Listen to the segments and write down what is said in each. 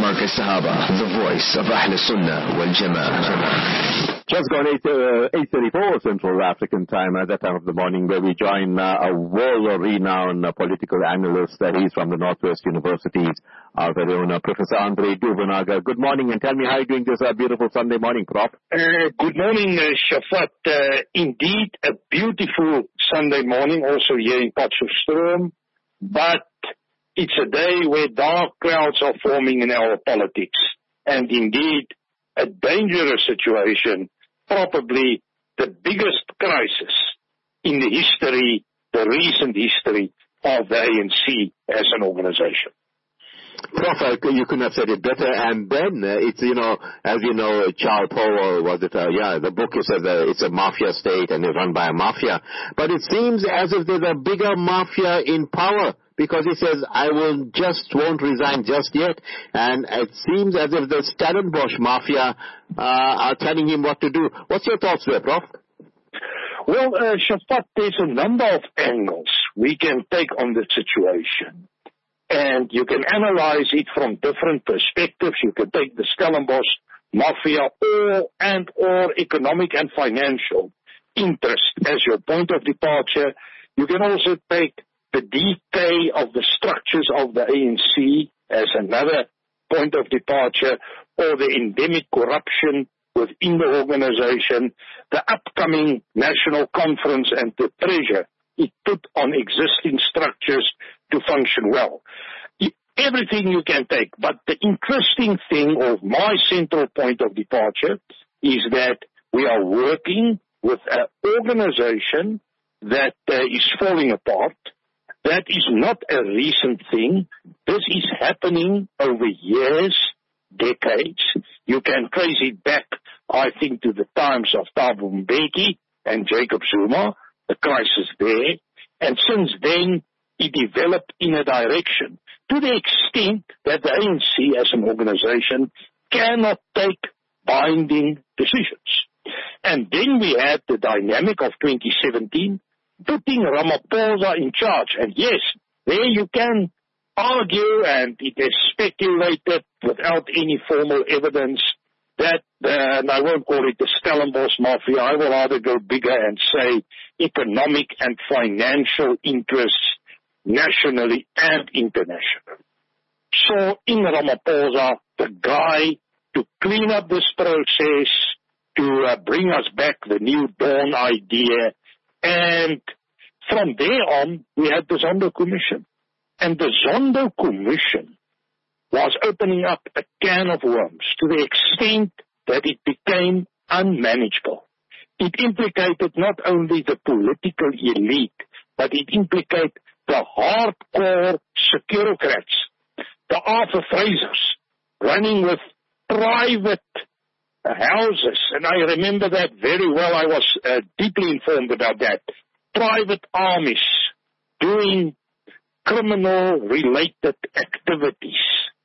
Marcus Sahaba, the voice of Ahl Sunnah wal Jama'ah. Just gone 8:34 Central African time at that time of the morning, where we join a world-renowned political analyst. He's from the Northwest Universities, our very own Professor Andre Duvanaga. Good morning, and tell me how you're doing this beautiful Sunday morning, Prof. Good morning, Shafat. Indeed, a beautiful Sunday morning, also here in Potchefstroom, but it's a day where dark clouds are forming in our politics, and indeed, a dangerous situation, probably the biggest crisis in the recent history of the ANC as an organization. Prof, you couldn't have said it better. And then it's, as you know, Charles Powell, the book is it's a mafia state and it's run by a mafia. But it seems as if there's a bigger mafia in power, because he says, I won't resign just yet. And it seems as if the Stellenbosch mafia are telling him what to do. What's your thoughts there, Prof? Well, Shafat, there's a number of angles we can take on the situation. And you can analyze it from different perspectives. You can take the Stellenbosch mafia or economic and financial interest as your point of departure. You can also take the decay of the structures of the ANC as another point of departure, or the endemic corruption within the organization, the upcoming national conference and the pressure it put on existing structures to function well. Everything you can take, but the interesting thing, or my central point of departure, is that we are working with an organization that is falling apart. That is not a recent thing. This is happening over years, decades. You can trace it back, I think, to the times of Thabo Mbeki and Jacob Zuma, the crisis there. And since then, it developed in a direction to the extent that the ANC as an organization cannot take binding decisions. And then we had the dynamic of 2017, putting Ramaphosa in charge. And yes, there you can argue, and it is speculated without any formal evidence, that, and I won't call it the Stellenbosch mafia, I will rather go bigger and say economic and financial interests nationally and internationally. So in Ramaphosa, the guy to clean up this process, to bring us back the New Dawn idea, and from there on, we had the Zondo Commission. And the Zondo Commission was opening up a can of worms to the extent that it became unmanageable. It implicated not only the political elite, but it implicated the hardcore securocrats, the Arthur Frasers, running with private houses. And I remember that very well. I was deeply informed about that. Private armies doing criminal-related activities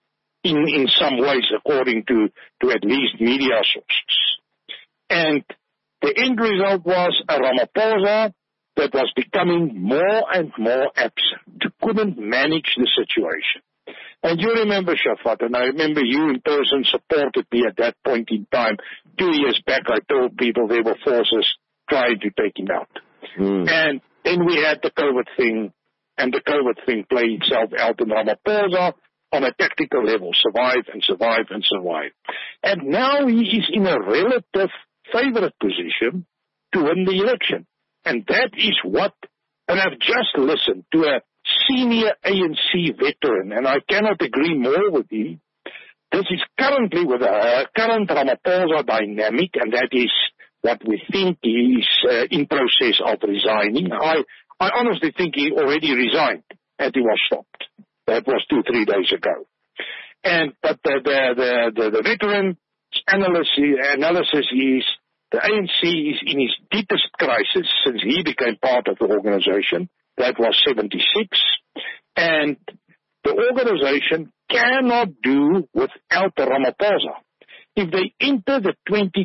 in some ways, according to at least media sources. And the end result was a Ramaphosa that was becoming more and more absent, couldn't manage the situation. And you remember, Shafat, and I remember you in person supported me at that point in time. 2 years back, I told people there were forces trying to take him out. And then we had the COVID thing, and the COVID thing played itself out in Ramaphosa on a tactical level, survive and survive and survive. And now he is in a relative favorite position to win the election. And that is what, and I've just listened to a senior ANC veteran, and I cannot agree more with him. This is currently with a current Ramaphosa dynamic, and that is what we think he is in process of resigning. I honestly think he already resigned, and he was stopped. That was 2-3 days ago. But the veteran analysis is the ANC is in its deepest crisis since he became part of the organization. That was 76. And the organization cannot do without Ramaphosa. If they enter the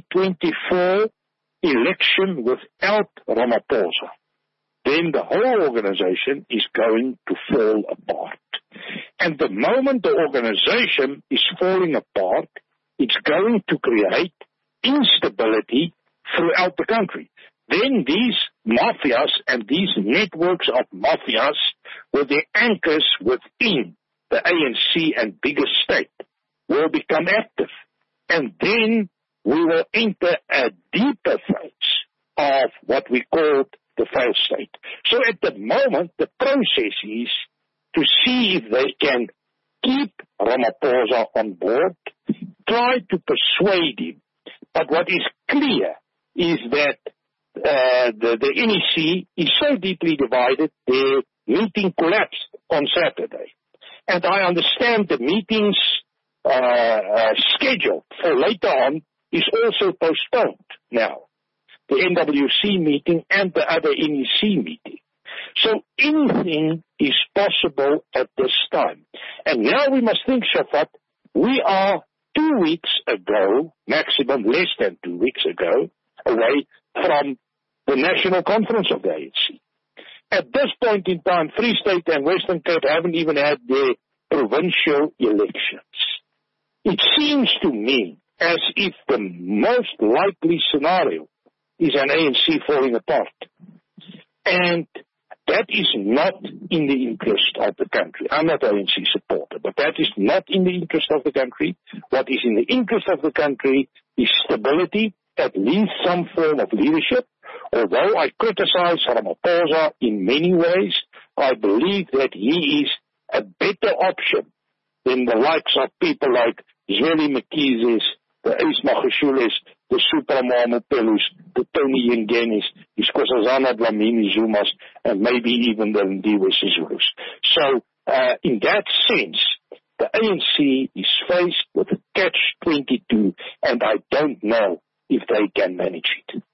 2024 election without Ramaphosa, then the whole organization is going to fall apart. And the moment the organization is falling apart, it's going to create instability throughout the country. Then these mafias and these networks of mafias with their anchors within the ANC and bigger state will become active. And then we will enter a deeper phase of what we call the failed state. So at the moment, the process is to see if they can keep Ramaphosa on board, try to persuade him. But what is clear is that the NEC is so deeply divided, their meeting collapsed on Saturday. And I understand the meeting's schedule for later on is also postponed now. The NWC meeting and the other NEC meeting. So anything is possible at this time. And now we must think, Shafat, we are 2 weeks ago, maximum less than 2 weeks ago, away from the National Conference of the ANC. At this point in time, Free State and Western Cape haven't even had their provincial elections. It seems to me as if the most likely scenario is an ANC falling apart. And that is not in the interest of the country. I'm not an ANC supporter, but that is not in the interest of the country. What is in the interest of the country is stability, at least some form of leadership. Although I criticize Ramaphosa in many ways, I believe that he is a better option than the likes of people like Zweli Mkhize, the Ace Magashules, the Supramamo Pelus, the Tony Yengenis, the Nkosazana Dlamini Zumas, and maybe even the Ndiwe Sizulus. So, in that sense, the ANC is faced with a catch-22, and I don't know if they can manage it.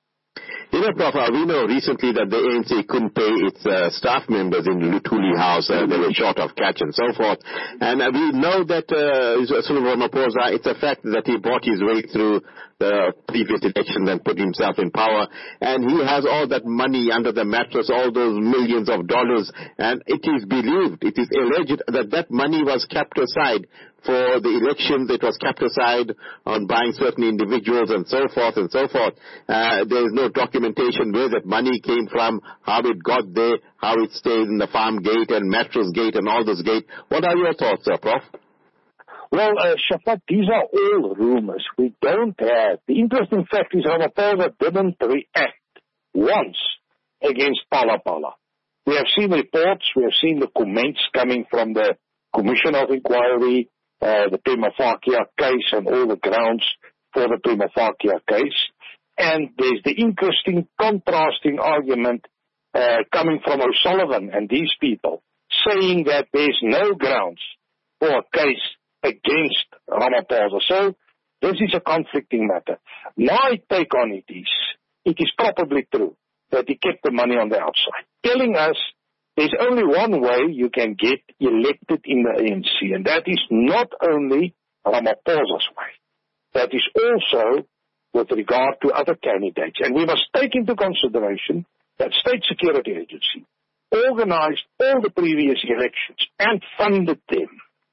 You know, Prof, we know recently that the ANC couldn't pay its staff members in Luthuli House. They were short of cash and so forth. And we know that Ramaphosa, it's a fact that he bought his way through the previous election and put himself in power. And he has all that money under the mattress, all those millions of dollars. And it is believed, it is alleged that that money was kept aside for the elections. It was kept aside on buying certain individuals and so forth and so forth. There is no documentation where that money came from, how it got there, how it stays in the farm gate and mattress gate and all those gate. What are your thoughts, Prof? Well, Shafat, these are all rumors. We don't have. The interesting fact is Ramaphosa didn't react once against Phala Phala. We have seen reports, we have seen the comments coming from the Commission of Inquiry, the Prima Facie case and all the grounds for the Prima Facie case. And there's the interesting contrasting argument coming from O'Sullivan and these people saying that there's no grounds for a case against Ramaphosa. So this is a conflicting matter. My take on it is probably true that he kept the money on the outside, telling us there's only one way you can get elected in the ANC, and that is not only Ramaphosa's way. That is also with regard to other candidates. And we must take into consideration that State Security Agency organized all the previous elections and funded them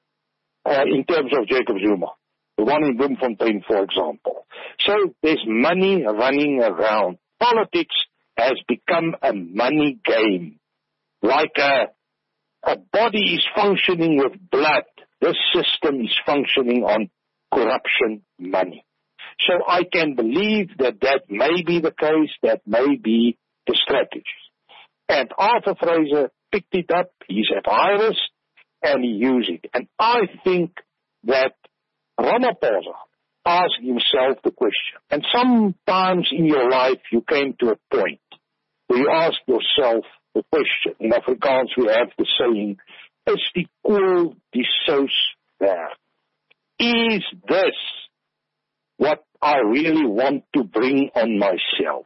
in terms of Jacob Zuma, the one in Bloemfontein, for example. So there's money running around. Politics has become a money game. Like a body is functioning with blood, this system is functioning on corruption money. So I can believe that that may be the case, that may be the strategy. And Arthur Fraser picked it up, he's at high risk, and he used it. And I think that Ramaphosa asked himself the question, and sometimes in your life you came to a point where you ask yourself the question. In Afrikaans we have the saying, is die kool die sous werd? Is this what I really want to bring on myself?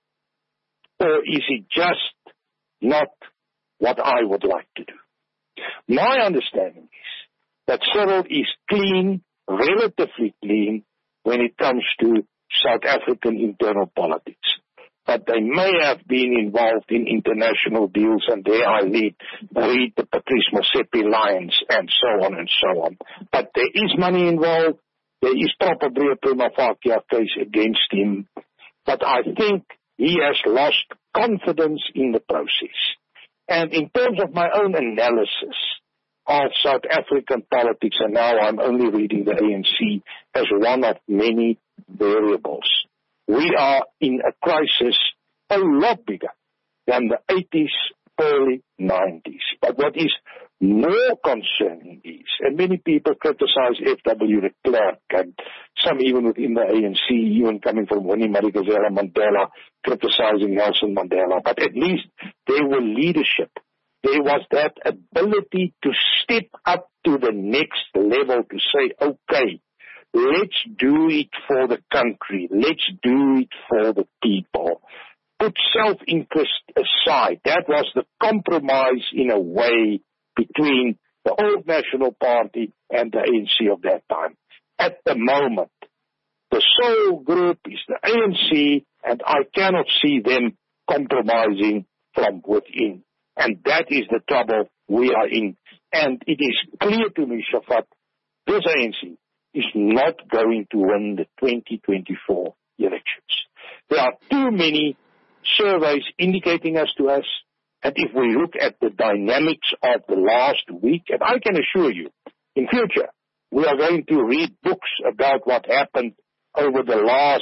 Or is it just not what I would like to do? My understanding is that Cyril is clean, relatively clean, when it comes to South African internal politics. but they may have been involved in international deals, and there I read the Patrice Motsepe lines and so on and so on. But there is money involved. There is probably a prima facie case against him. But I think he has lost confidence in the process. And in terms of my own analysis of South African politics, and now I'm only reading the ANC as one of many variables, we are in a crisis a lot bigger than the 80s, early 90s. But what is more concerning is, and many people criticize F.W. de Klerk, and some even within the ANC, even coming from Winnie Madikizela Mandela, criticizing Nelson Mandela, but at least there were leadership. There was that ability to step up to the next level, to say, okay, let's do it for the country. Let's do it for the people. Put self-interest aside. That was the compromise in a way between the old National Party and the ANC of that time. At the moment, the sole group is the ANC, and I cannot see them compromising from within. And that is the trouble we are in. And it is clear to me, Shafat, this ANC is not going to win the 2024 elections. There are too many surveys indicating us to us, and if we look at the dynamics of the last week, and I can assure you, in future, we are going to read books about what happened over the last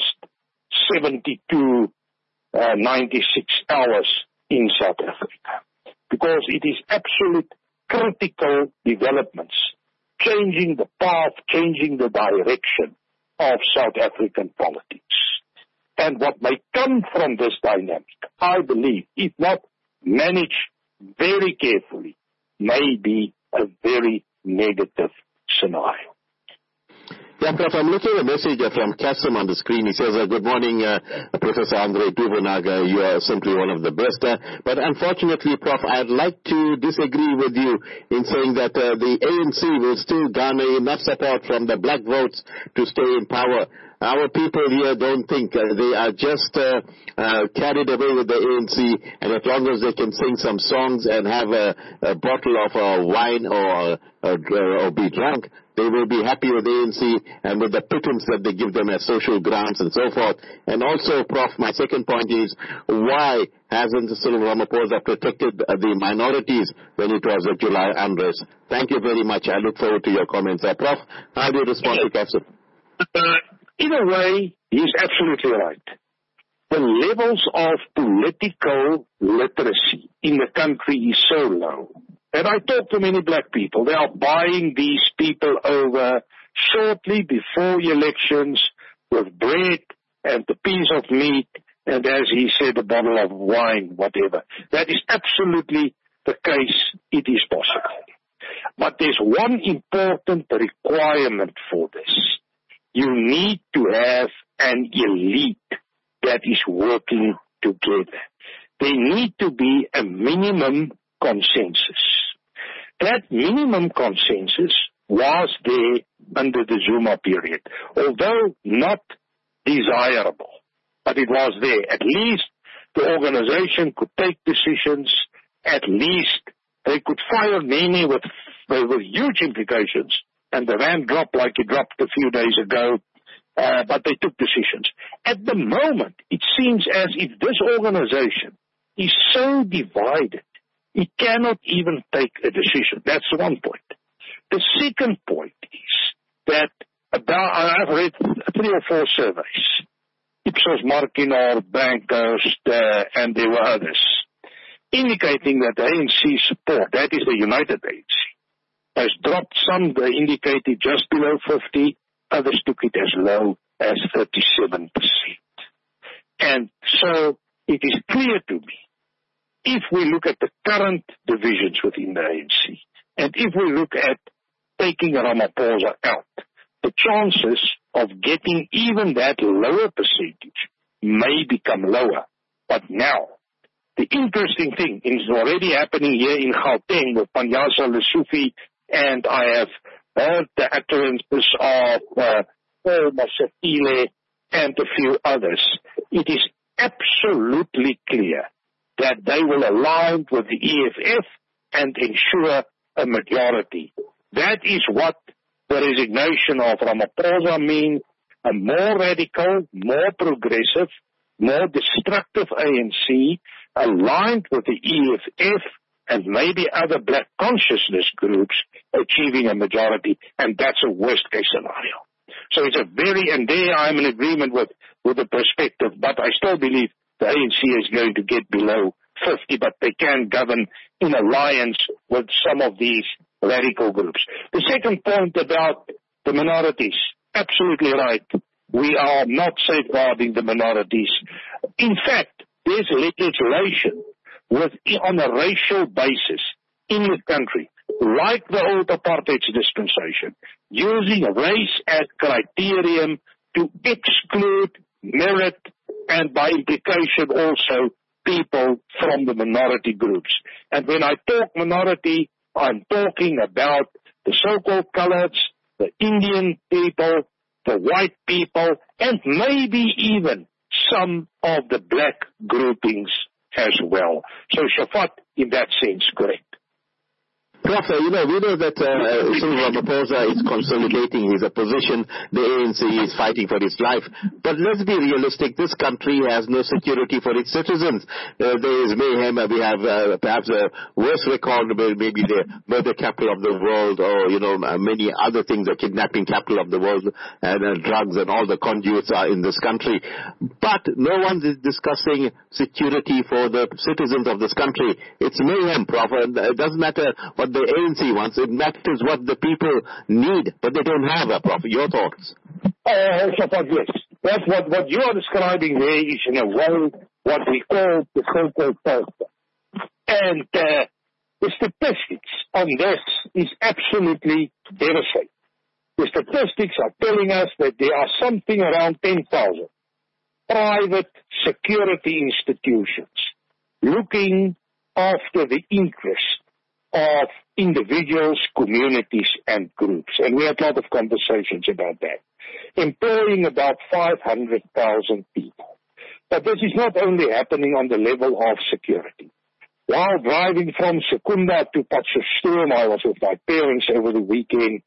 72, 96 hours in South Africa. Because it is absolute critical developments, changing the path, changing the direction of South African politics. And what may come from this dynamic, I believe, if not managed very carefully, may be a very negative scenario. Yeah, Prof, I'm looking at a message from Kasim on the screen. He says, good morning, Professor Andre Duvenage. You are simply one of the best. But unfortunately, Prof, I'd like to disagree with you in saying that the ANC will still garner enough support from the black votes to stay in power. Our people here don't think they are just carried away with the ANC, and as long as they can sing some songs and have a bottle of wine or be drunk, they will be happy with the ANC and with the pittance that they give them as social grants and so forth. And also, Prof, my second point is, why hasn't Cyril Ramaphosa protected the minorities when it was a July unrest? Thank you very much. I look forward to your comments. Prof, how do you respond to Kasim? In a way, he's absolutely right. The levels of political literacy in the country is so low. And I talk to many black people. They are buying these people over shortly before elections with bread and a piece of meat and, as he said, a bottle of wine, whatever. That is absolutely the case. It is possible. But there's one important requirement for this. You need to have an elite that is working together. There need to be a minimum consensus. That minimum consensus was there under the Zuma period, although not desirable, but it was there. At least the organization could take decisions. At least they could fire Nene with huge implications, and the rand dropped like it dropped a few days ago, but they took decisions. At the moment, it seems as if this organization is so divided, it cannot even take a decision. That's one point. The second point is that I've read 3 or 4 surveys, Ipsos Markinor, Bankhurst, and there were others, indicating that the ANC support, that is the United ANC, has dropped. Some they indicated just below 50, others took it as low as 37%. And so it is clear to me, if we look at the current divisions within the ANC, and if we look at taking Ramaphosa out, the chances of getting even that lower percentage may become lower. But now, the interesting thing is already happening here in Gauteng with Panyaza Lesufi, and I have heard the utterances of Paul Mashatile and a few others. It is absolutely clear that they will align with the EFF and ensure a majority. That is what the resignation of Ramaphosa means, a more radical, more progressive, more destructive ANC aligned with the EFF and maybe other black consciousness groups achieving a majority, and that's a worst case scenario. So it's and there I'm in agreement with the perspective, but I still believe the ANC is going to get below 50, but they can govern in alliance with some of these radical groups. The second point about the minorities, absolutely right. We are not safeguarding the minorities. In fact, there's legislation on a racial basis in the country, like the old apartheid dispensation, using race as criterion to exclude, merit, and by implication also people from the minority groups. And when I talk minority, I'm talking about the so-called coloreds, the Indian people, the white people, and maybe even some of the black groupings as well. So Shafat, in that sense, correct. Prof, we know that Cyril Ramaphosa is consolidating his opposition. The ANC is fighting for its life. But let's be realistic. This country has no security for its citizens. There is mayhem. We have perhaps a worse record, maybe the murder capital of the world, or, many other things, the kidnapping capital of the world, and drugs and all the conduits are in this country. But no one is discussing security for the citizens of this country. It's mayhem, Prof. It doesn't matter what the ANC wants. It matters what the people need, but they don't have a Prof. Your thoughts? Yes. That's what you are describing there is in a way what we call the so-called poster. And the statistics on this is absolutely devastating. The statistics are telling us that there are something around 10,000 private security institutions looking after the interest of individuals, communities, and groups. And we had a lot of conversations about that. Employing about 500,000 people. But this is not only happening on the level of security. While driving from Secunda to Potchefstroom, I was with my parents over the weekend,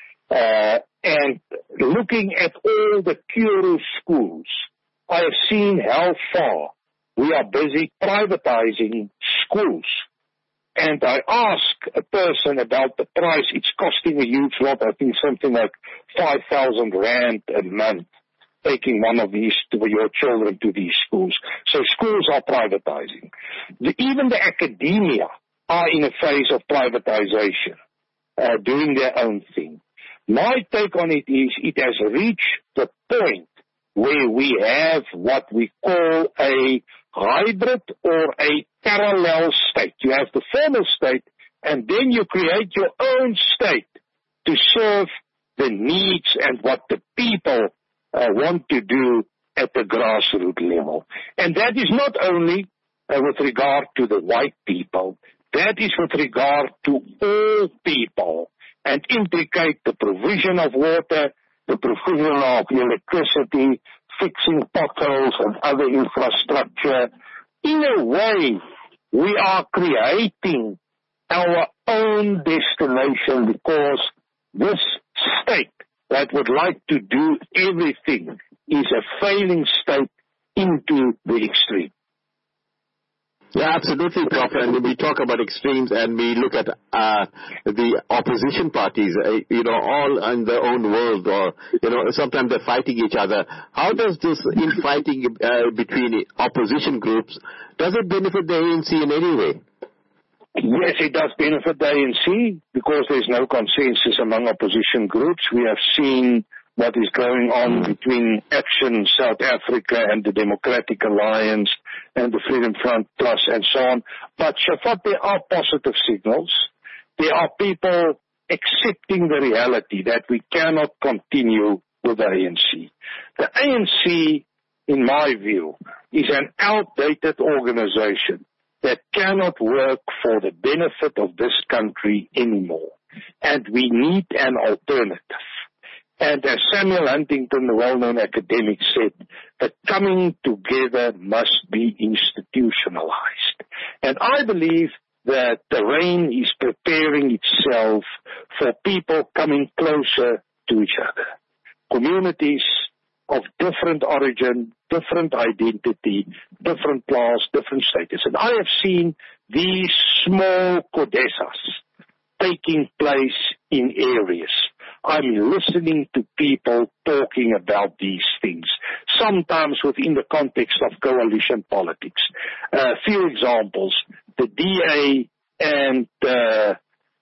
and looking at all the Kuru schools, I have seen how far we are busy privatizing schools. And I ask a person about the price. It's costing a huge lot. I think something like 5,000 rand a month, taking one of these to your children to these schools. So schools are privatizing. Even the academia are in a phase of privatization, doing their own thing. My take on it is it has reached the point where we have what we call a hybrid or a parallel state. You have the formal state, and then you create your own state to serve the needs and what the people want to do at the grassroots level. And that is not only with regard to the white people, that is with regard to all people, and implicate the provision of water, the provision of electricity, fixing potholes and other infrastructure. In a way, we are creating our own destination because this state that would like to do everything is a failing state into the extreme. Yeah, absolutely, Prof. And we talk about extremes and we look at the opposition parties, all in their own world, or, sometimes they're fighting each other. How does this infighting between opposition groups, does it benefit the ANC in any way? Yes, it does benefit the ANC because there's no consensus among opposition groups. We have seen what is going on between Action South Africa and the Democratic Alliance and the Freedom Front Plus and so on. But Shafat, there are positive signals. There are people accepting the reality that we cannot continue with the ANC. The ANC, in my view, is an outdated organization that cannot work for the benefit of this country anymore. And we need an alternative. And as Samuel Huntington, the well-known academic, said, the coming together must be institutionalized. And I believe that the rain is preparing itself for people coming closer to each other. Communities of different origin, different identity, different class, different status. And I have seen these small codessas taking place in areas. I'm listening to people talking about these things, sometimes within the context of coalition politics. A few examples. The DA and the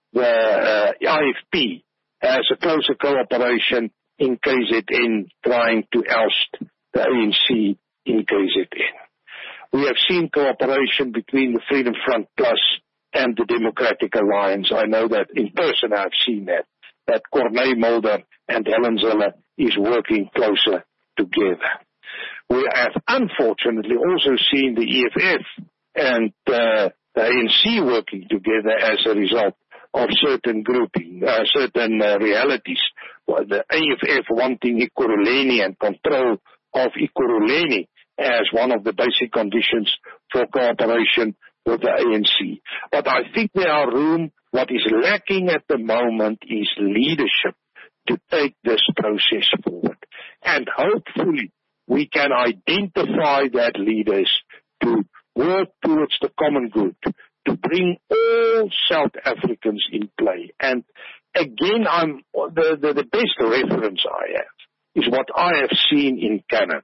IFP has a closer cooperation in KZN, trying to oust the ANC in KZN. We have seen cooperation between the Freedom Front Plus and the Democratic Alliance. I know that in person I've seen that Corneille Mulder and Helen Zille is working closer together. We have unfortunately also seen the EFF and the ANC working together as a result of certain grouping, certain realities. Well, the AFF wanting Ekurhuleni and control of Ekurhuleni as one of the basic conditions for cooperation with the ANC. But I think there are room. What is lacking at the moment is leadership to take this process forward. And hopefully we can identify that leaders to work towards the common good, to bring all South Africans in play. And again, the best reference I have is what I have seen in Canada.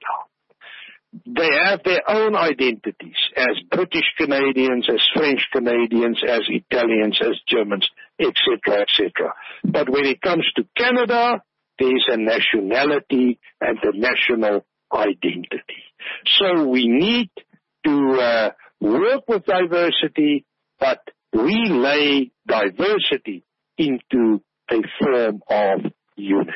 They have their own identities as British Canadians, as French Canadians, as Italians, as Germans, etc., etc. But when it comes to Canada, there's a nationality and a national identity. So we need to work with diversity, but relay diversity into a form of unity.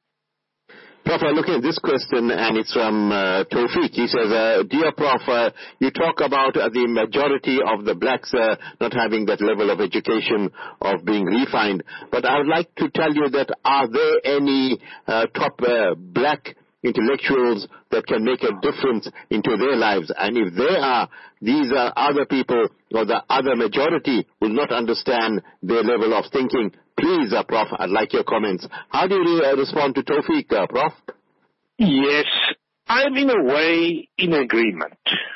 Prof, I'm looking at this question, and it's from Tawfiq. He says, Dear Prof, you talk about the majority of the blacks not having that level of education, of being refined. But I would like to tell you that are there any top black intellectuals that can make a difference into their lives? And if there are, these are other people, or the other majority will not understand their level of thinking. Please, Prof, I'd like your comments. How do you respond to Tawfiq, Prof? Yes, I'm in a way in agreement.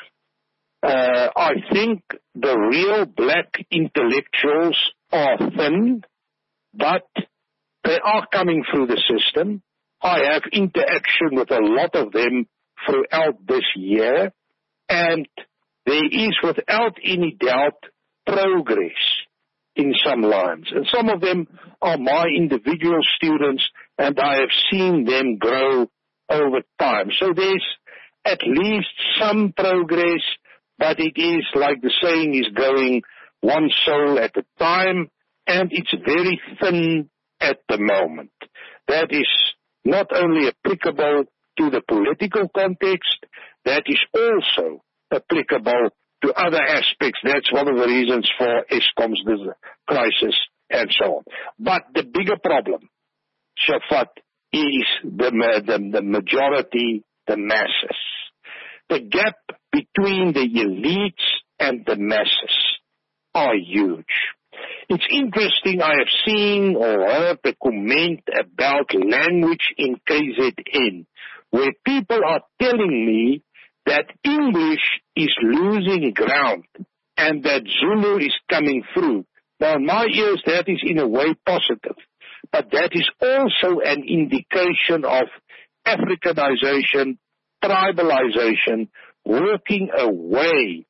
I think the real black intellectuals are thin, but they are coming through the system. I have interaction with a lot of them throughout this year, and there is without any doubt progress in some lines. And some of them are my individual students, and I have seen them grow over time. So there's at least some progress, but it is, like the saying is going, one soul at a time, and it's very thin at the moment. That is not only applicable to the political context, that is also applicable to other aspects. That's one of the reasons for Eskom's crisis and so on. But the bigger problem, Shafat, is the majority, the masses. The gap between the elites and the masses are huge. It's interesting, I have seen or heard a comment about language in KZN, where people are telling me that English is losing ground and that Zulu is coming through. Now, in my ears, that is in a way positive, but that is also an indication of Africanization, tribalization, working away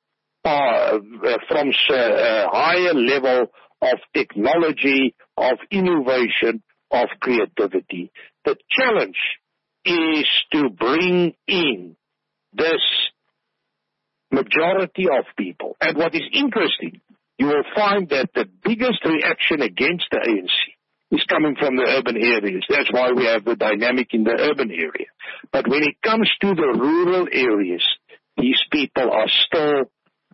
from a higher level of technology, of innovation, of creativity. The challenge is to bring in this majority of people. And what is interesting, you will find that the biggest reaction against the ANC is coming from the urban areas. That's why we have the dynamic in the urban area. But when it comes to the rural areas, these people are still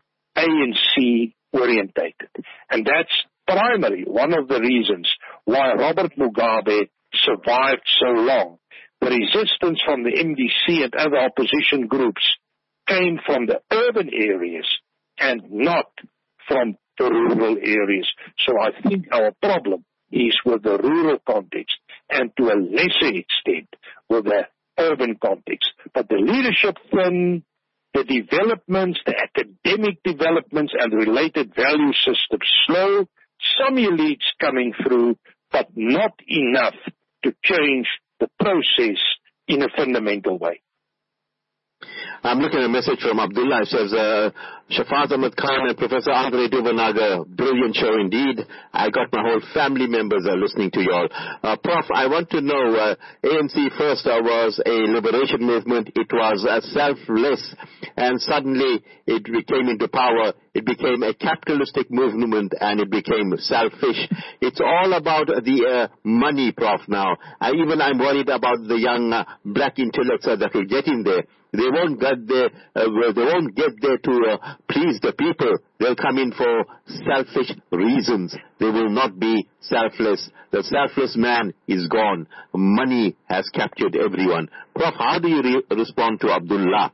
ANC orientated. And that's primary, one of the reasons why Robert Mugabe survived so long. The resistance from the MDC and other opposition groups came from the urban areas and not from the rural areas. So I think our problem is with the rural context and to a lesser extent with the urban context. But the leadership from the developments, the academic developments and related value systems slow, some elites coming through, but not enough to change the process in a fundamental way. I'm looking at a message from Abdullah. It says, Shafaz Ahmed Khan and Professor Andre Dubanaga, brilliant show indeed. I got my whole family members listening to you all. Prof, I want to know, ANC first was a liberation movement. It was selfless, and suddenly it came into power. It became a capitalistic movement, and it became selfish. It's all about the money, Prof, now. I'm worried about the young black intellects that will get in there. They won't get there. They won't get there to please the people. They'll come in for selfish reasons. They will not be selfless. The selfless man is gone. Money has captured everyone. Prof, how do you respond to Abdullah?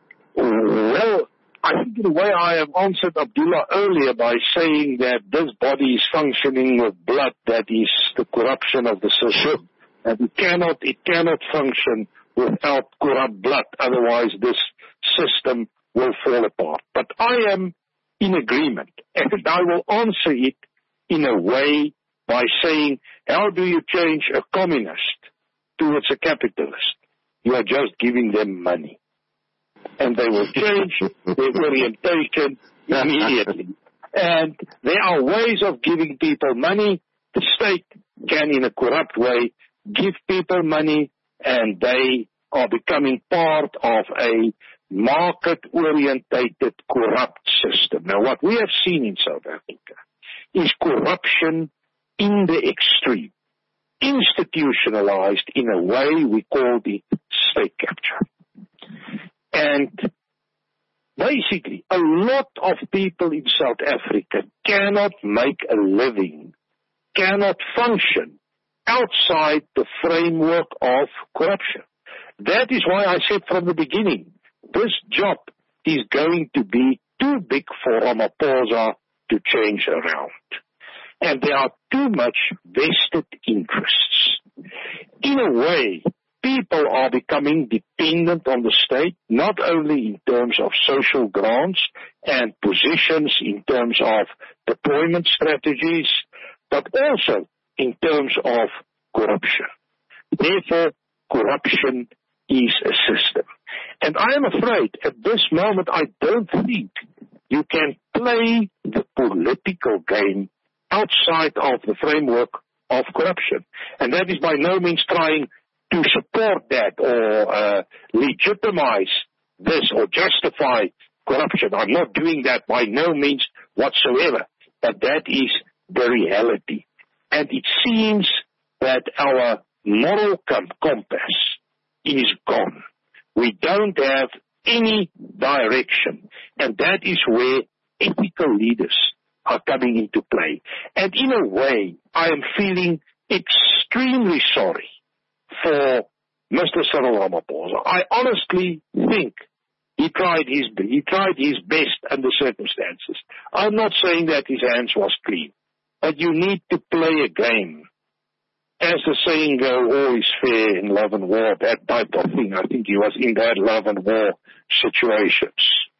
Well, I think in a way I have answered Abdullah earlier by saying that this body is functioning with blood. That is the corruption of the system. And it cannot function without corrupt blood. Otherwise, this system will fall apart. But I am in agreement, and I will answer it in a way by saying, how do you change a communist towards a capitalist? You are just giving them money. And they will change their orientation immediately. And there are ways of giving people money. The state can, in a corrupt way, give people money, and they are becoming part of a market-orientated corrupt system. Now, what we have seen in South Africa is corruption in the extreme, institutionalized in a way we call it state capture. And basically, a lot of people in South Africa cannot make a living, cannot function outside the framework of corruption. That is why I said from the beginning, this job is going to be too big for Ramaphosa to change around. And there are too much vested interests. In a way, people are becoming dependent on the state, not only in terms of social grants and positions in terms of deployment strategies, but also in terms of corruption. Therefore, corruption is a system. And I am afraid at this moment I don't think you can play the political game outside of the framework of corruption. And that is by no means trying to support that or legitimize this or justify corruption. I'm not doing that by no means whatsoever. But that is the reality. And it seems that our moral compass is gone. We don't have any direction. And that is where ethical leaders are coming into play. And in a way, I am feeling extremely sorry for Mr. Cyril Ramaphosa. I honestly think he tried his best under circumstances. I'm not saying that his hands was clean, but you need to play a game. As the saying goes, all is fair in love and war, that type of thing. I think he was in that love and war situations.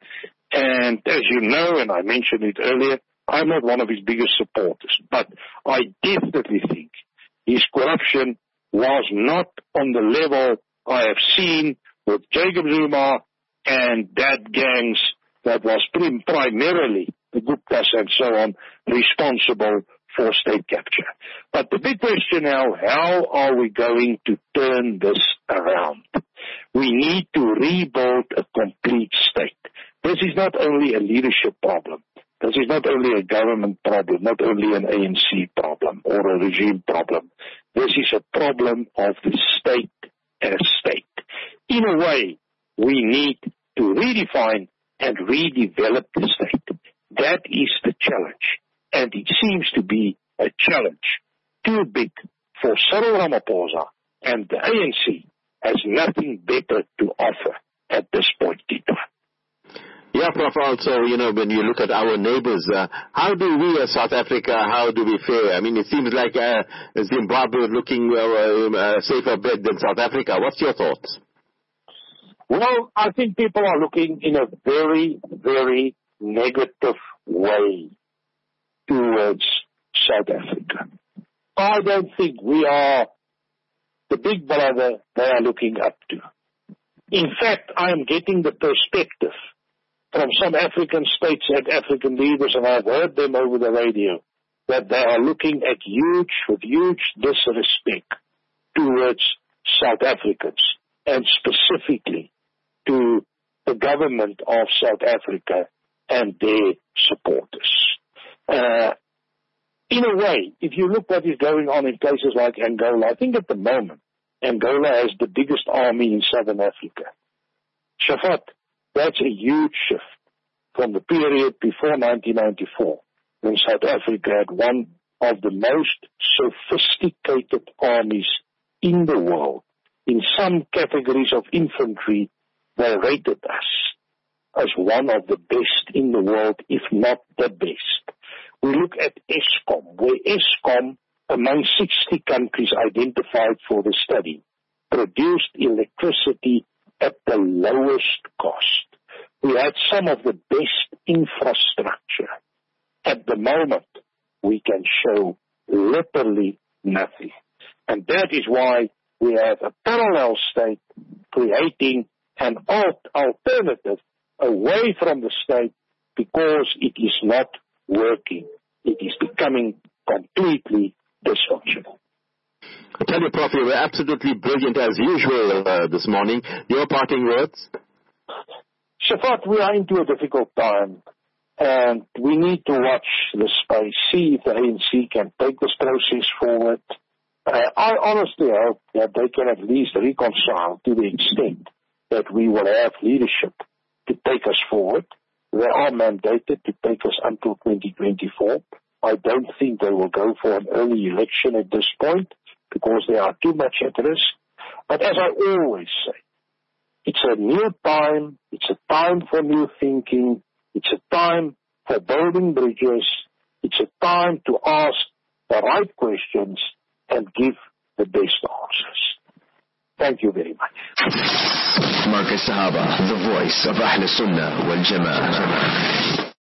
And as you know, and I mentioned it earlier, I'm not one of his biggest supporters, but I definitely think his corruption was not on the level I have seen with Jacob Zuma and that gangs that was primarily the Guptas and so on responsible for state capture. But the big question now, how are we going to turn this around? We need to rebuild a complete state. This is not only a leadership problem. This is not only a government problem, not only an ANC problem or a regime problem. This is a problem of the state as state. In a way, we need to redefine and redevelop the state. That is the challenge. And it seems to be a challenge too big for Cyril Ramaphosa and the ANC has nothing better to offer at this point in time. Yeah, Prof, also, when you look at our neighbors, how do we as South Africa, how do we fare? I mean, it seems like Zimbabwe is looking a safer bet than South Africa. What's your thoughts? Well, I think people are looking in a very, very negative way towards South Africa. I don't think we are the big brother they are looking up to. In fact, I am getting the perspective from some African states and African leaders, and I've heard them over the radio, that they are looking at with huge disrespect towards South Africans, and specifically to the government of South Africa and their supporters. In a way, if you look what is going on in places like Angola, I think at the moment, Angola has the biggest army in Southern Africa. Shafat, that's a huge shift from the period before 1994, when South Africa had one of the most sophisticated armies in the world. In some categories of infantry, they rated us as one of the best in the world, if not the best. We look at Eskom, where Eskom, among 60 countries identified for the study, produced electricity at the lowest cost. We had some of the best infrastructure. At the moment, we can show literally nothing. And that is why we have a parallel state creating an alternative away from the state, because it is not working. It is becoming completely dysfunctional. I tell you, Prof, you were absolutely brilliant as usual this morning. Your parting words? Shafat, we are into a difficult time, and we need to watch the space, see if the ANC can take this process forward. I honestly hope that they can at least reconcile to the extent that we will have leadership to take us forward. They are mandated to take us until 2024. I don't think they will go for an early election at this point, because there are too much at risk. But as I always say, it's a new time, it's a time for new thinking, it's a time for building bridges, it's a time to ask the right questions and give the best answers. Thank you very much. Marcus Sahaba, the voice of Ahl Sunnah wal Jama'ah.